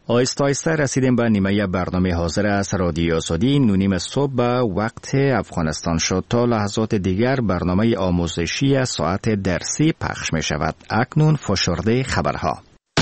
آیسته آیسته رسیدیم به نیمه برنامه حاضر از رادیو آزادی. 9:30 صبح به وقت افغانستان شد. تا لحظات دیگر برنامه آموزشی ساعت درسی پخش می شود. اکنون فشرده خبرها.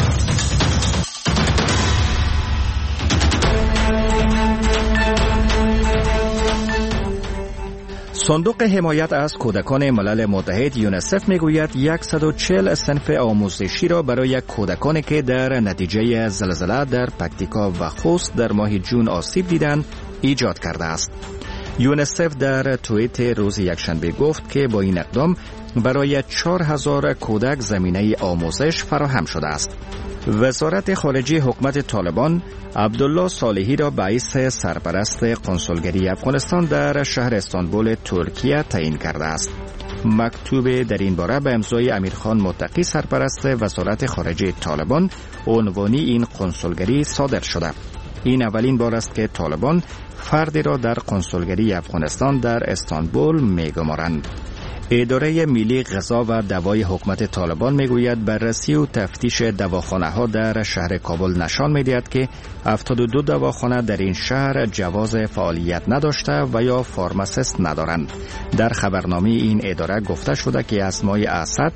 صندوق حمایت از کودکان ملل متحد یونیسف میگوید 140 صنف آموزشی را برای کودکانی که در نتیجه زلزله در پکتیکا و خوست در ماه جون آسیب دیدند ایجاد کرده است. یونیسف در توییت روز یکشنبه گفت که با این اقدام برای 4000 کودک زمینه آموزش فراهم شده است. وزارت خارجه حکومت طالبان عبدالله صالحی را رئیس سرپرست قنسولگری افغانستان در شهر استانبول ترکیه تعیین کرده است. مکتوب در این باره به امضای امیرخان متقی سرپرست وزارت خارجه طالبان عنوانی این قنسولگری صادر شده. این اولین بار است که طالبان فردی را در قنسولگری افغانستان در استانبول می‌گمارند. اداره ملی غذا و دوای حکومت طالبان میگوید بررسی و تفتیش دواخانه‌ها در شهر کابل نشان می‌دهد که 72 دواخانه در این شهر جواز فعالیت نداشته و یا فارماسیست ندارند. در خبرنامه این اداره گفته شده که از ماه اسد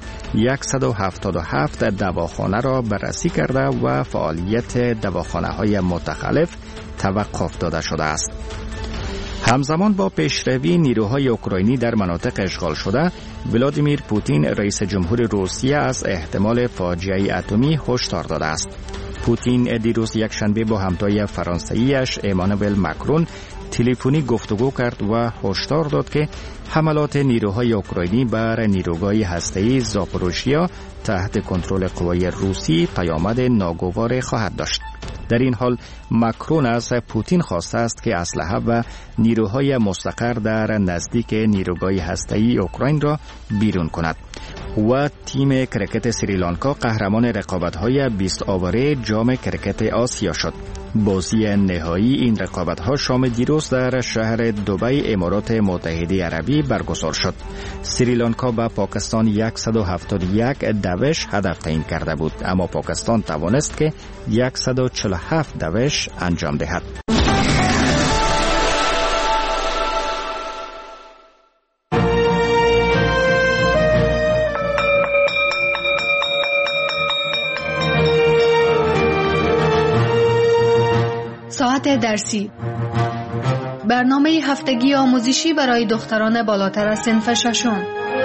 177 دواخانه را بررسی کرده و فعالیت دواخانه‌های متخلف توقف داده شده است. همزمان با پیشروی نیروهای اوکراینی در مناطق اشغال شده، ولادیمیر پوتین رئیس جمهور روسیه از احتمال فاجعه اتمی هشدار داده است. پوتین دیروز یکشنبه با همتای فرانسویش امانوئل ماکرون تلفنی گفتگو کرد و هشدار داد که حملات نیروهای اوکراینی بر نیروگاه هسته‌ای زاپوروژیا تحت کنترل قوای روسی پیامد ناگوار خواهد داشت. در این حال ماکرون از پوتین خواسته است که اسلحه و نیروهای مستقر در نزدیک نیروگاه هسته‌ای اوکراین را بیرون کند. و تیم کرکت سریلانکا قهرمان رقابت‌های 20 آوره جام کرکت آسیا شد. بازی نهایی این رقابت‌ها شام دیروز در شهر دبی امارات متحده عربی برگزار شد. سریلانکا با پاکستان 171 دوش هدف تعیین کرده بود، اما پاکستان توانست که 147 دوش انجام دهد. ساعت درسی، برنامه هفتگی آموزشی برای دختران بالاتر از صنف ششم.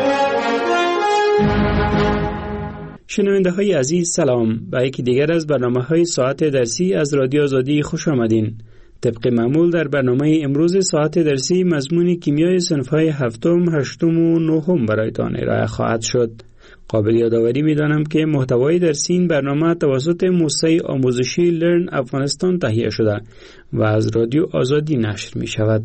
شنونده های عزیز سلام، به یکی دیگر از برنامه های ساعت درسی از رادیو آزادی خوش آمدین. طبق معمول در برنامه امروز ساعت درسی مضمون کیمیای صنف های هفتم، هشتم و نهم برایتان ارائه خواهد شد. قابل یادآوری می‌دانم که محتوای درسی این برنامه توسط موسسه آموزشی لرن افغانستان تهیه شده و از رادیو آزادی نشر می‌شود.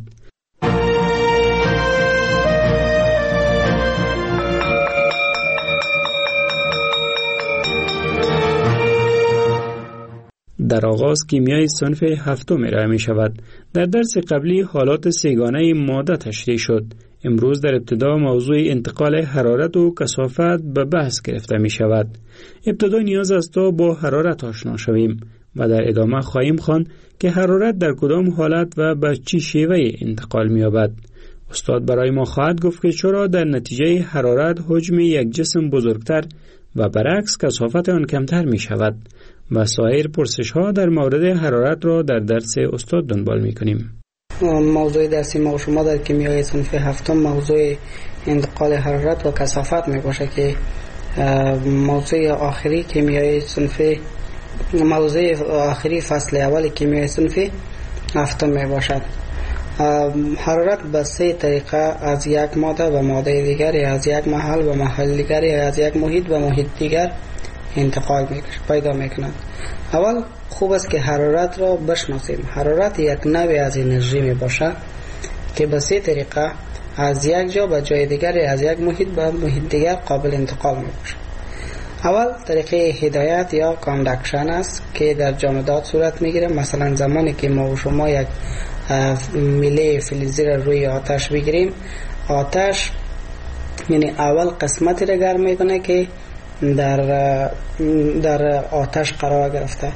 در آغاز کیمیای صنف هفتم ارائه می‌شود. در درس قبلی حالات سه‌گانه ماده تشریح شد. امروز در ابتدا موضوع انتقال حرارت و کثافت به بحث گرفته می شود. ابتدا نیاز است تا با حرارت آشنا شویم و در ادامه خواهیم خواند که حرارت در کدام حالت و به چه شیوه انتقال می یابد. استاد برای ما خواهد گفت که چرا در نتیجه حرارت حجم یک جسم بزرگتر و برعکس کثافت آن کمتر می شود و سایر پرسش ها در مورد حرارت را در درس استاد دنبال می کنیم. موضوع درسی ما و شما در کیمیای صنف هفتم موضوع انتقال حرارت و کثافت می باشه که موضوع آخری کیمیای صنف موضوع آخری فصل اول کیمیای صنف هفتم می باشد. حرارت به 3 طریقه از یک ماده به ماده دیگر، از یک محل به محل دیگر، از یک محیط به محیط دیگر انتقال پیدا می کند. اول خوب است که حرارت را بشناسیم. حرارت یک نوع از انرژی می باشد که به 3 طریقه از یک جا به جای دیگر، از یک محیط به محیط دیگر قابل انتقال می باشد. اول طریقه هدایت یا کاندکشن است که در جامدات صورت می گیرد. مثلا زمانی که ما و شما یک میله فلزی را روی آتش بگیریم، آتش یعنی اول قسمتی را گرم می کنه که در آتش قرار گرفته.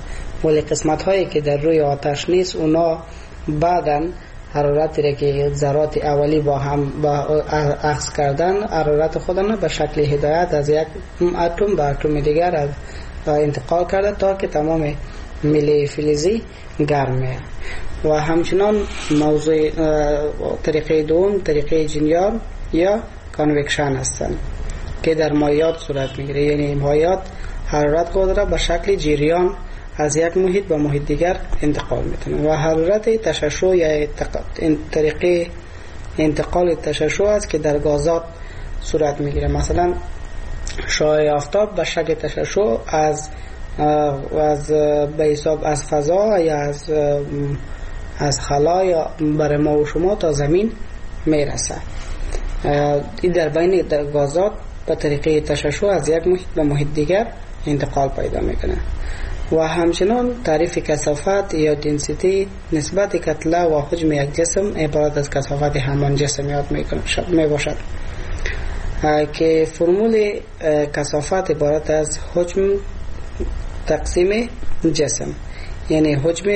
ولی قسمت هایی که در روی آتش نیست اونا بعداً حرارتی را که ذرات اولی با هم اخذ کردن حرارت خودن به شکل هدایت از یک اتم به اتم دیگر از انتقال کرده تا که تمام میله فلزی گرم میشه. و همچنان موضوع طریقه دوم طریقه جنیار یا کانوکشن هستند که در مایعات صورت میگیره، یعنی مایعات حرارت خود را به شکل جریان از یک محیط به محیط دیگر انتقال میتونه و حرارت تشعشع یا طریقه انتقال تشعشع است که در گازات صورت میگیره. مثلا شعاع آفتاب به شکل تشعشع از به حساب از فضا یا از خلا یا برای ما و شما تا زمین میرسه. این در بین گازات به طریقه تشعشع از یک محیط به محیط دیگر انتقال پیدا میکنه. و همچنان تعریف کثافت یا دنسیتی نسبت کتله و حجم یک جسم عبارت از کثافت همان جسم یاد می باشد که فرمول کثافت عبارت از حجم تقسیم جسم، یعنی حجم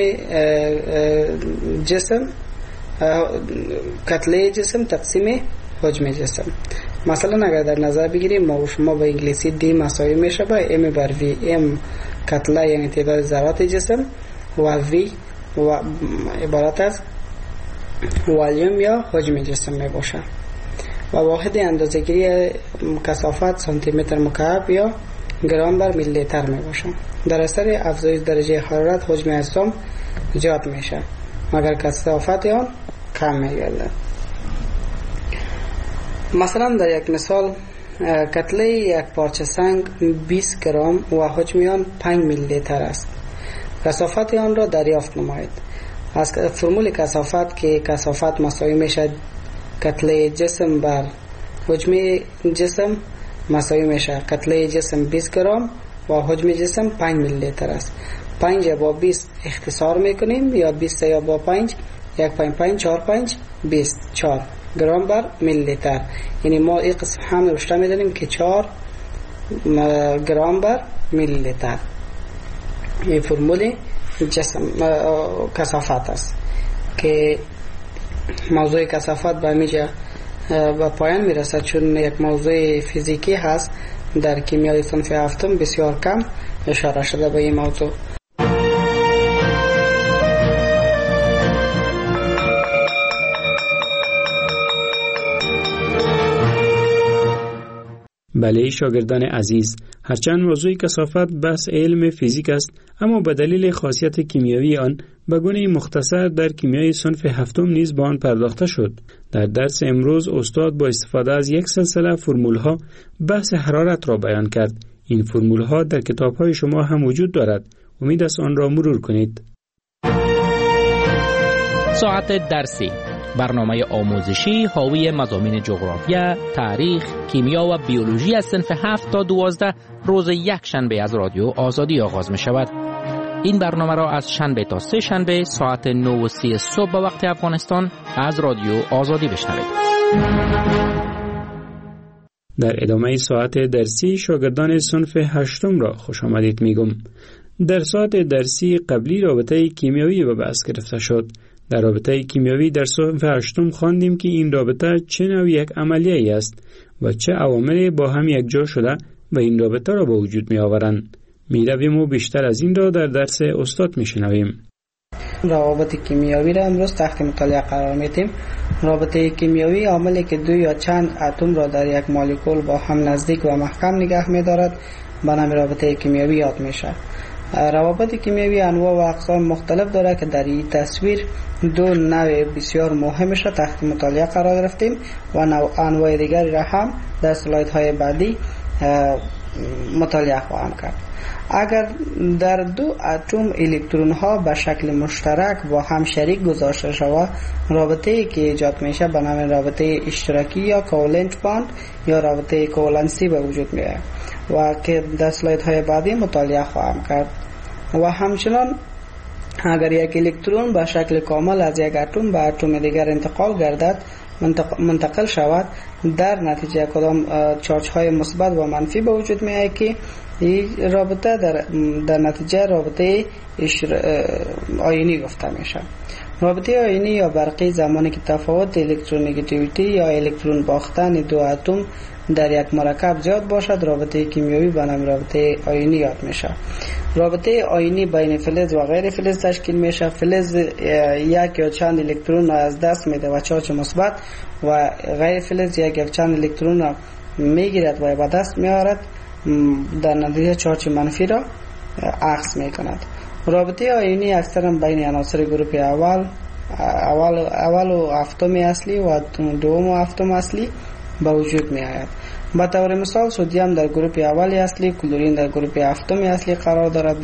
جسم کتله جسم تقسیم حجم جسم. مثلا اگر در نظر بگیریم ما و شما به انگلیسی دی مساوی میشه با ام بر وی. ام کتله یعنی تعداد ذرات جسم و وی و عبارت از والیوم یا حجم جسم می باشه و واحد اندازه‌گیری کثافت سانتی متر مکعب یا گرم بر میلی لیتر می باشه. در اثر افزایش درجه حرارت حجم اجسام زیاد میشه مگر کثافت آن کم میگرده. مثلا در یک مثال کتله یک پارچه سنگ 20 گرم و حجم آن 5 میلی لیتر است. کثافت آن را دریافت نمایید. از فرمول کثافت که کثافت مساوی میشه کتله جسم بر حجم جسم مساوی میشه کتله جسم 20 گرم و حجم جسم 5 میلی لیتر است. 5 با 20 اختصار میکنیم یا 20 یا با 5 1 5 5 4 5 24 گرم بر میلی لیتر، یعنی ما این قسم هم رشته میدانیم که 4 گرم بر میلی لیتر. این فرمول جسم کثافت است که موضوع کثافت به میجا به پایان میرسد چون یک موضوع فیزیکی هست. در کیمیای صنف هفتم بسیار کم اشاره شده به این موضوع. بله شاگردان عزیز، هرچند موضوع کثافت بحث علم فیزیک است، اما به دلیل خاصیت کیمیایی آن به گونه مختصر در کیمیای صنف هفتم نیز به آن پرداخته شد. در درس امروز استاد با استفاده از یک سلسله فرمول‌ها بحث حرارت را بیان کرد. این فرمول‌ها در کتاب‌های شما هم وجود دارد. امید است آن را مرور کنید. ساعت درسی، برنامه آموزشی حاوی مضامین جغرافیا، تاریخ، کیمیا و بیولوژی از صنف 7 تا 12 روز یک شنبه از رادیو آزادی آغاز می شود. این برنامه را از شنبه تا سه شنبه ساعت 9:30 صبح به وقت افغانستان از رادیو آزادی بشنوید. در ادامه ساعت درسی شاگردان صنف هشتم را خوش آمدید میگم. در ساعت درسی قبلی رابطه کیمیایی به بحث گرفته شد. در رابطه کیمیایی در صنف هشتم خواندیم که این رابطه چه نوع یک عملیه است و چه عواملی با هم یکجا شده و این رابطه را به وجود می آورند. می رویم و بیشتر از این را در درس استاد می شنویم. روابط کیمیایی را امروز تحت مطالعه قرار میدیم. رابطه کیمیایی عاملی که دو یا چند اتم را در یک مولکول با هم نزدیک و محکم نگه می دارد به نام رابطه کیمیایی یاد میشه. روابط کیمیایی انواع و اقسام مختلف داره که در این تصویر دو نوع بسیار مهمش را تحت مطالعه قرار گرفتیم و انواع دیگری را هم در سلایدهای بعدی مطالعه خواهم کرد. اگر در دو اتم الکترون ها به شکل مشترک با هم شریک گذاشته شود، رابطه ای که ایجاد میشه به نام رابطه اشتراکی یا کوولنت باند یا رابطه کوولنسی به وجود میاد و که در سلاید های بعدی مطالعه خواهم کرد. و همچنان اگر یک الکترون به شکل کامل از یک اتم به اتم دیگر انتقال گردد، منتقل شود، در نتیجه کدام چارج های مثبت و منفی به وجود می آید که این رابطه در نتیجه رابطه آیونی گفته میشه. رابطه آیونی یا برقی زمانی که تفاوت الکترونگیتیویتی یا الکترون باختن دو اتم در یک مرکب زیاد باشد، رابطه کیمیایی به نام رابطه آیونی یاد میشه. رابطه آیونی بین فلز و غیر فلز تشکیل میشه. فلز یک یا چند الکترون را از دست میده و چارج مثبت و غیر فلز یک یا چند الکترون را میگیرد و به دست میآورد، در نتیجه چارج منفی را عکس میکند. رابطه آیونی اکثرا بین عناصر گروه اول و هفتم اصلی و دوم و هفتم اصلی به وجود می آید. به طور مثال سدیم در گروه اول اصلی، کلورین در گروه هفتم اصلی قرار دارد.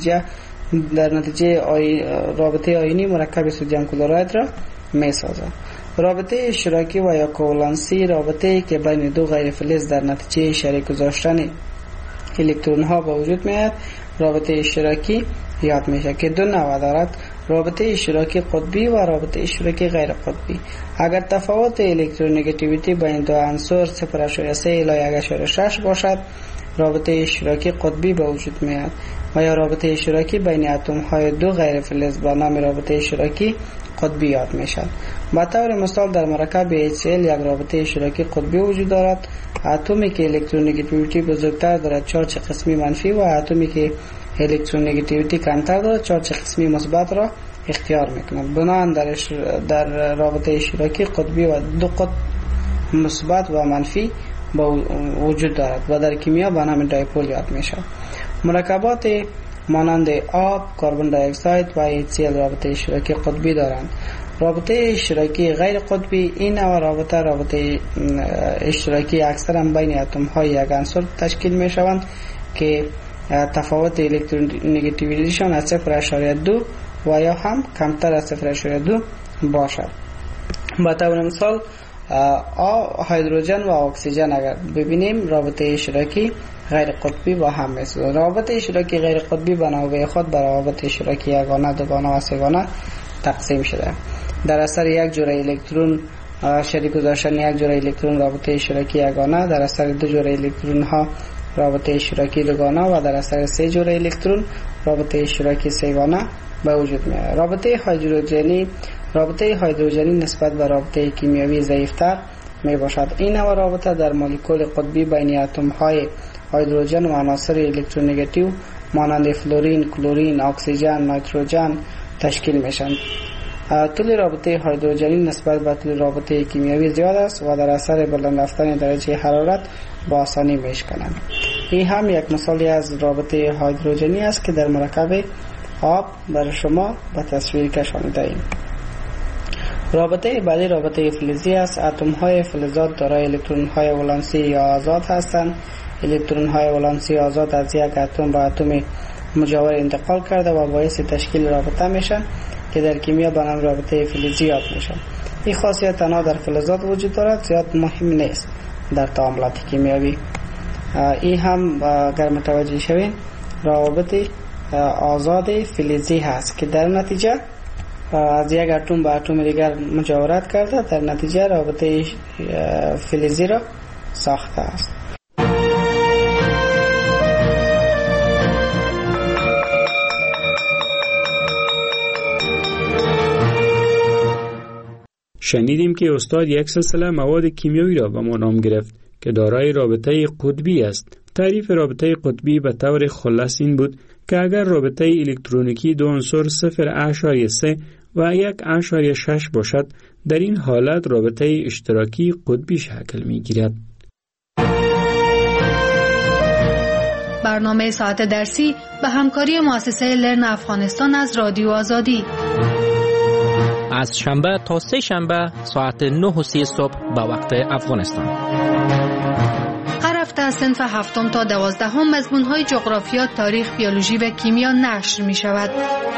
در نتیجه رابطه آیونی مرکب سدیم کلراید را می سازد. رابطه اشتراکی و یا کوولانسی، رابطه که بین دو غیر فلز در نتیجه شریک گذاشتن الکترون ها به وجود می آید، رابطه اشتراکی یاد میشه که دو نوع دارد: رابطه اشتراکی قطبی و رابطه اشتراکی غیر قطبی. اگر تفاوت الکترونگیتیویتی بین دو عنصر 0.3 الی 1.6 باشد، رابطه اشتراکی قطبی به وجود میاد و یا رابطه اشتراکی بین اتم های دو غیر فلز به نام رابطه اشتراکی قطبی یاد میشد. به طور مثال در مرکب HCl یک رابطه اشتراکی قطبی وجود دارد. اتمی که الکترونگیتیویتی بزرگتر دارد چارج قسمی منفی و اتمی که الکترونگیتیویتی کمتر دارد چارج قسمی مثبت را اختیار میکند. بنابراین در رابطه اشتراکی قطبی و دو قطب مثبت و منفی وجود دارد و در کیمیا به نام دایپول یاد میشه. مرکبات مانند آب، کربن دی اکساید و HCl رابطه اشتراکی قطبی دارند. رابطه اشتراکی غیر قطبی، این نوع رابطه اشتراکی اکثرا بین اتم های یک عنصر تشکیل می شوند که تفاوت الکترونگیتیویتیشان از 0.2 و یا هم کمتر از 0.2 باشد. به طور مثال هیدروژن و اکسیژن اگر ببینیم رابطه اشتراکی غیر قطبی با هم میسازند. رابطه اشتراکی غیر قطبی به نوبه خود بر روابط اشتراکی یگانه، دوگانه و سه‌گانه تقسیم شده. در اثر یک جوره الکترون شریک گذاشتن یک جوره الکترون رابطه اشتراکی یگانه، در اثر دو جوره الکترون ها رابطه اشتراکی دوگانه و در اثر سه جوره الکترون رابطه اشتراکی سه‌گانه به وجود می آید. رابطه هیدروژنی نسبت به رابطه کیمیایی ضعیفتر می باشد. این نوع رابطه در مولکول قطبی بین اتم های هیدروژن و عناصر الکترونگیتیو مانند فلورین، کلورین، اکسیژن، نیتروژن تشکیل میشن. طول رابطه هیدروژنی نسبت به طول رابطه کیمیایی زیاد است و در اثر بلند رفتن درجه حرارت با آسانی میشکنند. این هم یک مثالی از رابطه هیدروژنی است که در مرکب آب برای شما به تصویر کشانده ایم. رابطه بعدی رابطه فلزی است. اتم های فلزات دارای الکترون های ولانسی یا آزاد هستند. الکترون های ولانسی آزاد از یک اتم به اتم مجاور انتقال کرده و باعث تشکیل رابطه میشن که در کیمیا به نام رابطه فلزی یاد میشن. این خاصیت تنها در فلزات وجود دارد، زیاد مهم نیست در تعاملات کیمیایی. این هم اگر متوجه شوین روابط آزاد فلزی هست که در نتیجه از یک اتم به اتم دیگر مجاورت کرده، در نتیجه رابطه فلزی را ساخته است. شنیدیم که استاد یک سلسله مواد کیمیایی را به ما نام گرفت که دارای رابطه قطبی است. تعریف رابطه قطبی به طور خلاص این بود که اگر رابطه الکترونیکی دو عنصر 0.3 و 1.6 باشد، در این حالت رابطه اشتراکی قطبی شکل می گیرد. برنامه ساعت درسی به همکاری مؤسسه لرن افغانستان از رادیو آزادی از شنبه تا سه شنبه ساعت 9:30 صبح به وقت افغانستان. هر هفته از صنف 7 تا 12 مضمون‌های جغرافیا، تاریخ، بیولوژی و کیمیا نشر می‌شود.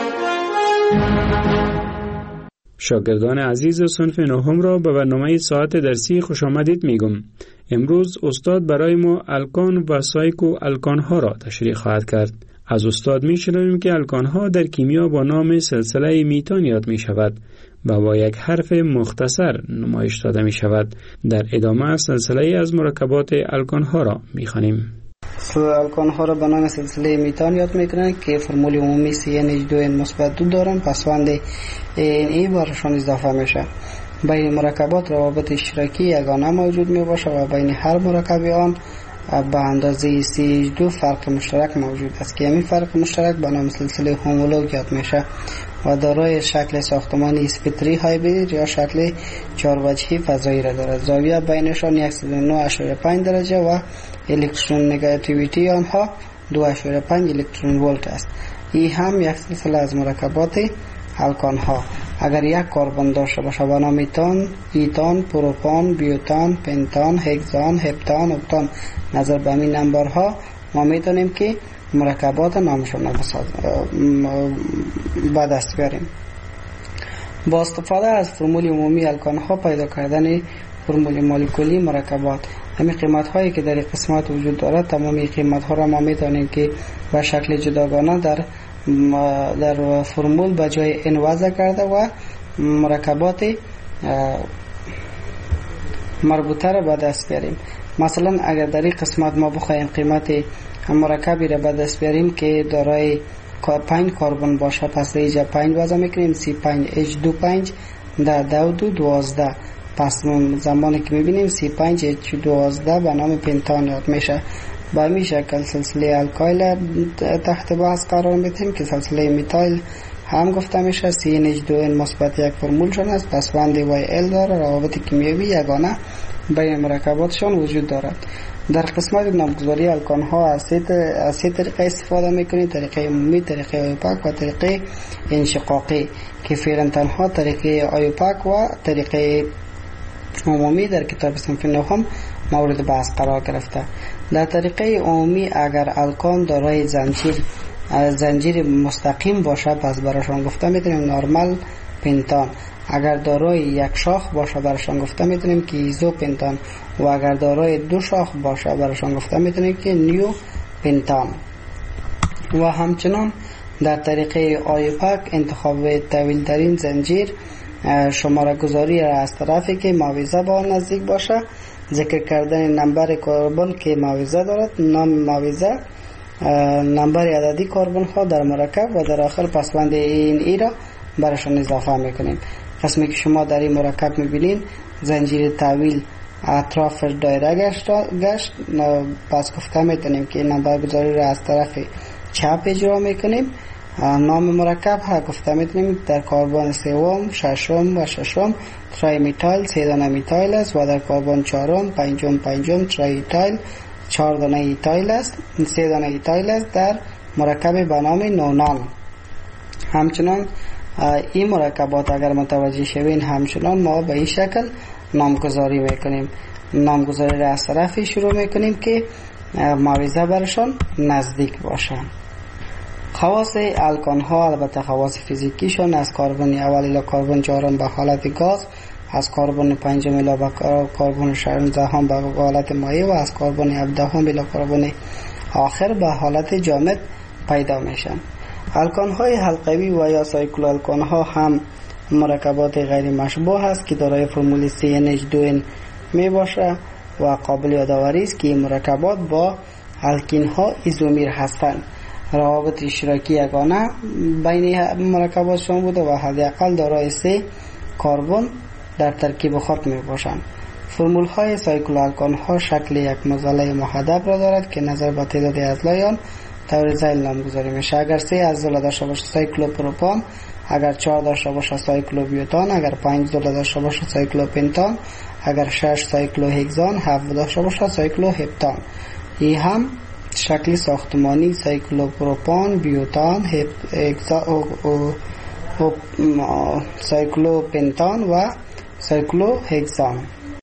شاگردان عزیز صنف 9 را به برنامه ساعت درسی خوش آمدید میگم. امروز استاد برای ما الکان و سایکو الکان ها را تشریح خواهد کرد. از استاد می‌شنویم که الکان‌ها در کیمیا با نام سلسله میتان یاد می‌شود و با یک حرف مختصر نمایش داده می‌شود. در ادامه سلسله از مرکبات الکان‌ها را می‌خوانیم. الکان‌ها را به نام سلسله میتان یاد می‌کنند که فرمول عمومی CN2N-2 دارن، پسوند NE برشان اضافه میشه. بین مرکبات روابط اشتراکی یگانه موجود میباشه و بین هر مرکب آن به اندازه CH2 فرق مشترک موجود است که همین فرق مشترک به نام سلسله هومولوگ یاد میشه و دارای شکل ساختمانی اسپتری هایبرید یا شکل 4 وجهی فضایی را دارد. زاویه بینشان 109.5 درجه و الکترون نگاتیویتی آنها 2.5 الکترون ولت است. این هم یک سلسله از مرکبات الکان‌ها. اگر یک کربن داشته باشه به نام ایتان، پروپان، بیوتان، پنتان، هگزان، هپتان، اکتان، نظر به این نمبرها ما میتونیم که مرکبات نامشون به دست بیاریم. با استفاده از فرمول عمومی الکان‌ها پیدا کردن فرمول مولکولی مرکبات. همین قیمت هایی که در قسمت وجود دارد تمامی قیمت ها را ما میتونیم که به شکل جداگانه در فرمول به جای ان وضع کرده و مرکبات مربوطه را به دست بیاریم. مثلا اگر در این قسمت ما بخوایم قیمت مرکبی را به دست بیاریم که دارای 5 کربن باشه، پس در اینجا 5 وضع میکنیم C5H25 در 12. پس زمانی که میبینیم C5H12 به نام پنتان یاد میشه. به همین شکل سلسله الکایل تحت بحث قرار میدیم که سلسله میتایل هم گفته میشه. CNH2N- 1 فرمول شون است، پسوند YL داره، روابط کیمیایی یگانه بین مرکباتشان وجود دارد. در قسمت نامگذاری الکان ها از سه طریقه استفاده میکنیم: طریقه عمومی، طریقه آیوپاک و طریقه انشقاقی، که فعلا تنها طریقه آیوپاک و طریقه عمومی در کتاب صنف نهم مورد بحث قرار گرفته. در طریقه عمومی اگر الکان دارای زنجیر مستقیم باشه پس براشون گفته میتونیم نورمال پنتان. اگر دارای یک شاخ باشه براشون گفته میتونیم که ایزو پنتان و اگر دارای 2 شاخ باشه براشون گفته میتونیم که نیو پنتان. و همچنان در طریقه آیوپاک انتخاب طویل ترین زنجیر، شماره گذاری را از طرفی که معاوضه با نزدیک باشه، ذکر کردن نمبر کربن که معاوضه دارد، نام معاوضه، نمبر عددی کربن ها در مرکب و در آخر پسوند این را برشان اضافه میکنیم. قسمی که شما در این مرکب میبینین زنجیر طویل اطراف دایره گشت، پس گفته میتونیم که نمبر گذاری را از طرف چپ اجرا میکنیم. نام مرکب ها گفته میتونیم در کربن سوم، ششم و ششم تری میتایل 3 دانه میتایل است و در کربن چهارم، پنجم تری ایتایل 4 دانه ایتایل است، 3 دانه ایتایل است در مرکب به نام نونان. همچنان این مرکبات اگر متوجه شوین همچنان ما به این شکل نامگذاری میکنیم. نامگذاری را از طرفی شروع میکنیم که معاوضه برشان نزدیک باشن. خواص الکان ها البته خواص فیزیکیشون از کربن اول الی کربن چهارم به حالت گاز، از کربن پنجم الی کربن ششم به حالت مایع و از کربن 17 الی کربن آخر به حالت جامد پیدا میشن. الکان های حلقوی و یا سایکلو الکان ها هم مرکبات غیر مشبوه است که دارای فرمول CNH2N می باشه و قابل یادآوری است که این مرکبات با الکین ها ایزومیر هستند. روابط اشتراکی یگانه بین مرکباتشون بوده و حداقل دارای 3 کربن در ترکیب خود می باشند. فرمول های سایکلو الکان ها شکل یک معضله محدب را دارد که نظر به تعداد اضلاع طور ذیل نامگذاری میشه. اگر 3 اضلاع داشته باشه سایکلو پروپان، اگر 4 داشته باشه سایکلو بیوتان، اگر 5 اضلاع داشته باشه سایکلو پنتان، اگر 6 سایکلو هگزان، 7 داشته باشه سایکلو هپتان. این هم شکل ساختمانی سایکلو پروپان، بیوتان، سایکلو پنتان و سایکلو هگزان.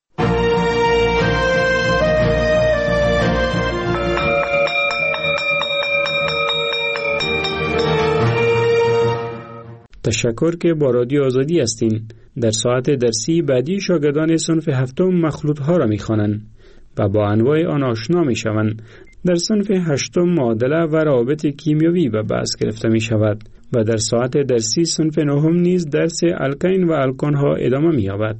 تشکر که با رادیو آزادی هستین. در ساعت درسی بعدی شاگردان صنف هفتم مخلوط ها را می خوانند و با انواع آن آشنا می شوند. در صنف 8 معادله و روابط کیمیایی به بحث گرفته می شود و در ساعت درسی صنف 9 نیز درس الکین و الکان ها ادامه می یابد.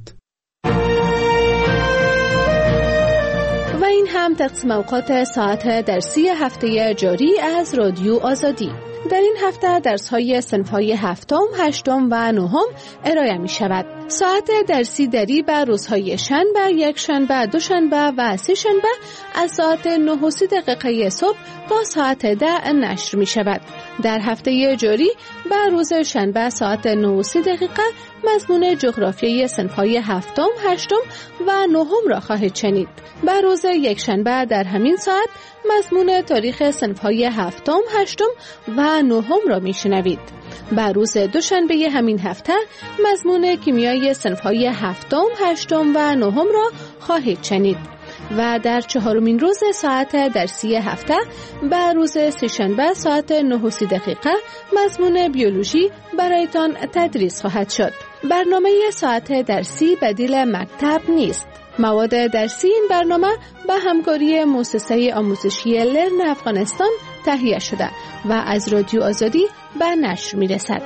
و این هم تقسیم اوقات ساعت درسی هفته جاری از رادیو آزادی. در این هفته درس‌های صنف‌های 7م، 8م و 9م ارائه می‌شود. ساعت درسی دری بر روزهای شنبه، یکشنبه، دوشنبه و سه‌شنبه از ساعت 9:30 صبح تا ساعت 10 نشر می‌شود. در هفته جاری بر روز شنبه ساعت 9:30 مضمون جغرافیای صنف‌های 7م، 8م و 9م را خواهید شنید. بر روز یکشنبه در همین ساعت مضمون تاریخ صنف‌های 7م، 8م و 9م را میشنوید. بر روز دوشنبه همین هفته مضمون کیمیای صنف‌های 7م، 8م و 9م را خواهید شنید. و در 4مین روز ساعت درسی هفته بر روز سه‌شنبه ساعت 9:30 مضمون بیولوژی برایتان تدریس خواهد شد. برنامه ساعت درسی بدیل مکتب نیست. مواد درسی این برنامه به همکاری مؤسسه آموزشی لرن افغانستان تهیه شده و از رادیو آزادی به نشر می رسد.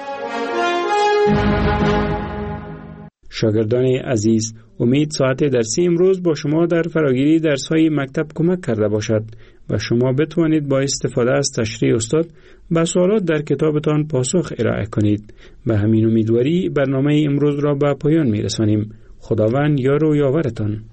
شاگردان عزیز، امید ساعت درسی امروز با شما در فراگیری درس‌های مکتب کمک کرده باشد و شما بتوانید با استفاده از تشریح استاد به سوالات در کتابتان پاسخ ارائه کنید. به همین امیدواری برنامه امروز را به پایان می رسانیم. خداوند یار و یاورتان.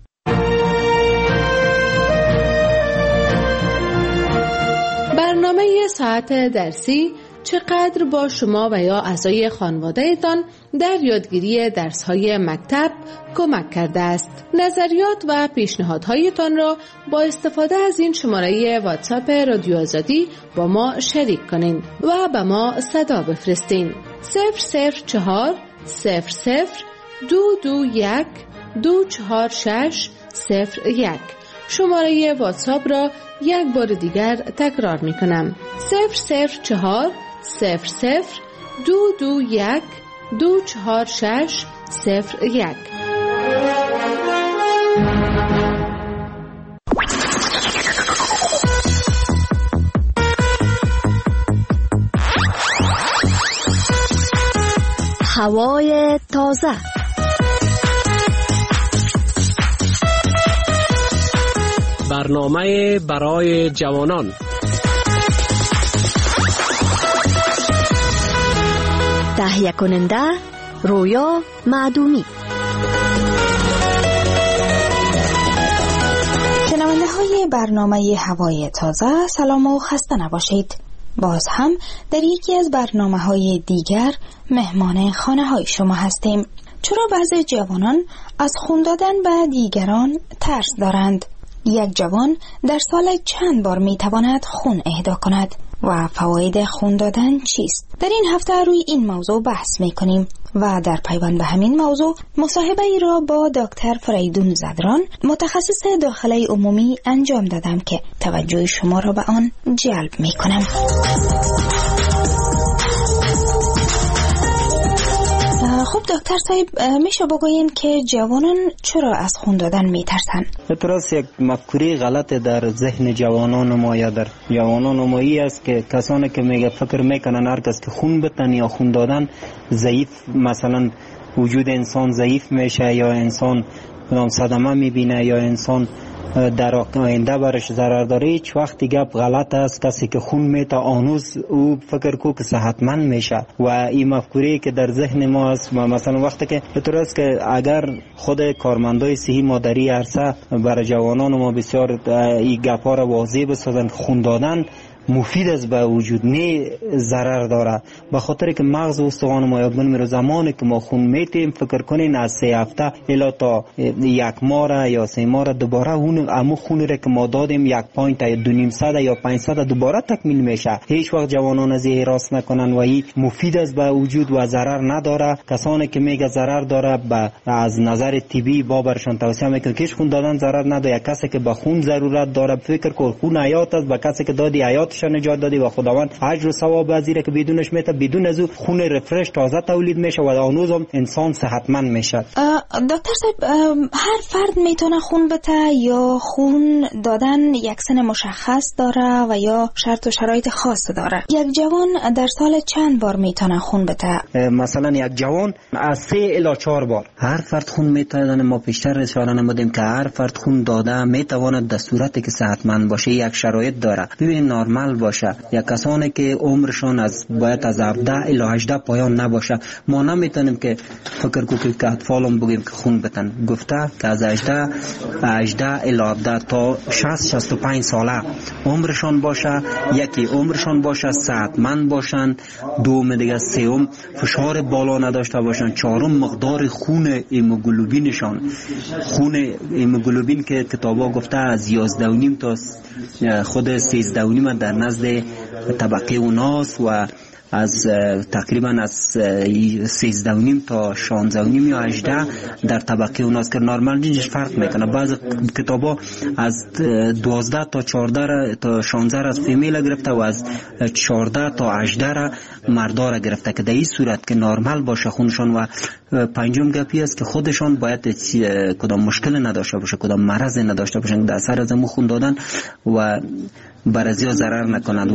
برنامه ساعت درسی چقدر با شما و یا اعضای خانواده‌تان در یادگیری درس‌های مکتب کمک کرده است؟ نظریات و پیشنهادهایتان را با استفاده از این شماره واتساپ رادیو آزادی با ما شریک کنین و به ما صدا بفرستین. 004 00 221 246 01. شماره واتساپ را یک بار دیگر تکرار می کنم. 004 00 221 246 01. هوای تازه. برنامه برای جوانان. تهیه کننده رویا معدومی. شنونده های برنامه هوای تازه، سلام و خسته نباشید. باز هم در یکی از برنامه های دیگر مهمان خانه های شما هستیم. چرا بعضی جوانان از خون دادن به دیگران ترس دارند؟ یک جوان در سال چند بار میتواند خون اهدا کند و فواید خون دادن چیست؟ در این هفته روی این موضوع بحث میکنیم و در پیوند به همین موضوع مصاحبه ای را با دکتر فریدون زدران متخصص داخله عمومی انجام دادم که توجه شما را به آن جلب میکنم. خب دکتر صاحب، میشه بگوین که جوانان چرا از خون دادن میترسن؟ اعتراض یک مفکوره غلط در ذهن جوانان ما یا در جوانان مایی است که کسانی که میگه فکر میکنن هر کس که خون بدن یا خون دادن ضعیف، مثلا وجود انسان ضعیف میشه یا انسان صدمه میبینه یا انسان در آینده برش ضرر داره. هیچ وقتی گپ غلط است. کسی که خون میته آنوز او فکر کو که صحتمند میشه و این مفکوره که در ذهن ما است. مثلا وقتی که بطور است که اگر خود کارمندای صحی مادری عرصه برای جوانان ما بسیار این گپا را واضح بسازن، خون دادن مفید است به وجود، نه ضرر داره. به خاطر که مغز و استخوان ما یاد بنمیره. زمانی که ما خون میتیم فکر کنین از 3 هفته الی تا 1 ماه یا 3 ماه دوباره اون خون را که ما دادیم 1 پوینت یا 2.5 یا 500 دوباره تکمیل میشه. هیچ وقت جوانان از این راست نکنن و این مفید است به وجود و ضرر نداره. کسانی که میگه ضرر داره از نظر طبی بابرشان توصیه میکنه که خون دادن ضرر نداره. کسی که به خون ضرورت داره فکر کن خون حیات است، به کسی که دادی حیاتش نفسش نجات داده و خداوند اجر و ثواب وزیره که بدونش میته، بدون از او خون رفرش تازه تولید میشه و آنوز هم انسان صحتمند میشه. دکتر صاحب، هر فرد میتونه خون بده یا خون دادن یک سن مشخص داره و یا شرط و شرایط خاص داره؟ یک جوان در سال چند بار میتونه خون بده؟ مثلا یک جوان از 3 الی 4 بار هر فرد خون میتونه. ما پیشتر اشاره نمودیم که هر فرد خون داده میتواند در صورتی که صحتمند باشه یک شرایط داره. ببین نرمال باشه. یک کسانی که عمرشون باید از 17 الی 18 پایان نباشه. ما نمیتونیم که فکر کنیم که اطفالم بگیم که خون بدن. گفته که از 18 الی 17 تا 60-65 ساله عمرشون باشه. یکی عمرشون باشه، صحتمند باشن. دوم دیگه، سوم فشار بالا نداشته باشن. چهارم مقدار خون هموگلوبینشان، خون هموگلوبین که کتابا گفته از 11.5 تا خود 13.5 در نزد طبقه اوناس و از تقریبا از 13.5 تا 16.5 یا 18 در طبقه اوناست که نرمالش فرق میکنه. بعض کتابا از 12 تا 14 تا 16 از فیمیل گرفته و از 14 تا 18 را مردا را گرفته که در این صورت که نرمال باشه خونشان. و پنجم گپی است که خودشان باید کدام مشکل نداشته باشه، کدام مرض نداشته باشن در اثر از خون دادن و برازیا ضرر نکنند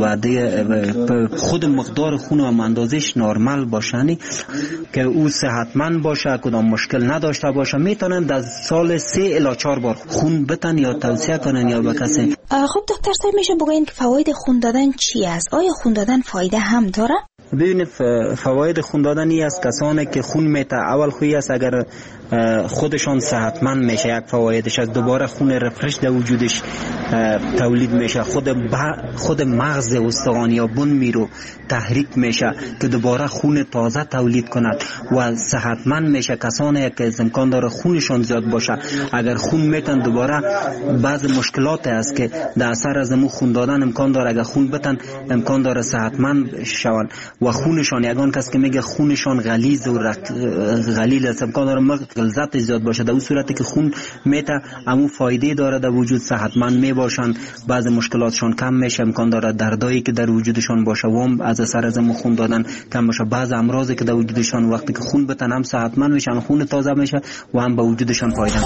و خود مقدار خون و اندازش نرمال باشنی که او صحتمند باشه، کدام مشکل نداشته باشه. میتونن در سال 3 الی 4 بار خون بدن یا توصیه کنن یا به کسی. خب دکتر صاحب، میشه بگین که فواید خون دادن چی است؟ آیا خون دادن فایده هم داره؟ ببینید فواید خون دادن ای است کسانی که خون میته اول خویی است اگر خودشان صحتمند میشه. یک فوایدش از دوباره خون رفرش در وجودش تولید میشه. خود مغز استخوان یا بن میرو تحریک میشه که دوباره خون تازه تولید کند و صحتمند میشه. کسانی که امکان داره خونشان زیاد باشه اگر خون میتن دوباره بعض مشکلات است که در اثر از خون دادن امکان داره اگر خون بتن امکان داره صحتمند شون و خونشان یگان کس که میگه خونشان غلیظ و غلیل است امکان داره غلظت زیاد باشه. در اون صورتی که خون میته امو فایده داره در وجود صحتمند میباشن، بعض مشکلاتشان کم میشه، امکان داره دردایی که در وجودشان باشه و هم از اثر از خون دادن کم باشه. بعض امراضی که در وجودشان وقتی که خون بتن هم صحتمند میشن، خون تازه میشه و هم به وجودشان فایده.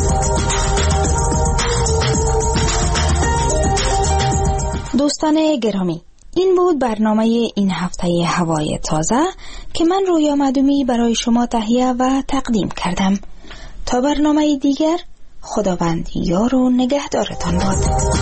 دوستان گرامی، این بود برنامه این هفته هوای تازه که من رویا معدومی برای شما تهیه و تقدیم کردم. تا برنامه دیگر، خداوند یار و نگهدارتان باد.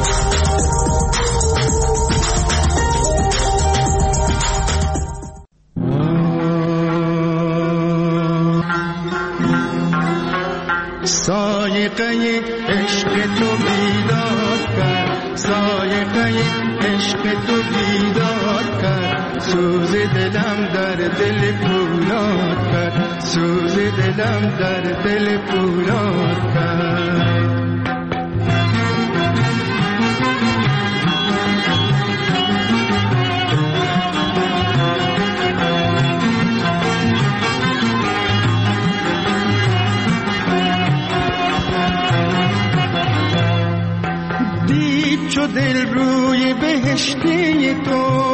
سایقه عشق تو بیدار کرد، سایقه عشق تو بیدار کرد، سوز دلم در دل پولاد کرد، سوز دلم در دل پولاد کرد. چو دل روی بهشتی تو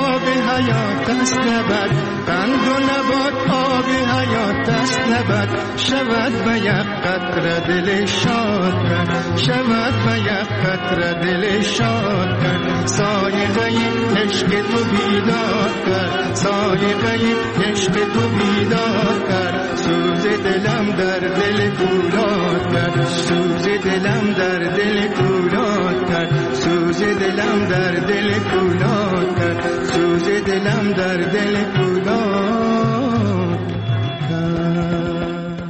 قند و نبات آب حیات است نبات شود و یک قطره دل شاد کرد، شود و یک قطره دل شاد کرد. سایقه عشق تو بیدار کرد، سایقه عشق تو بیدار کرد. سوز دلم در دل فولاد کرد، سوز دلم در دل فولاد کرد، سوز دلم در دل فولاد کرد، سوز دلم در دل فولاد.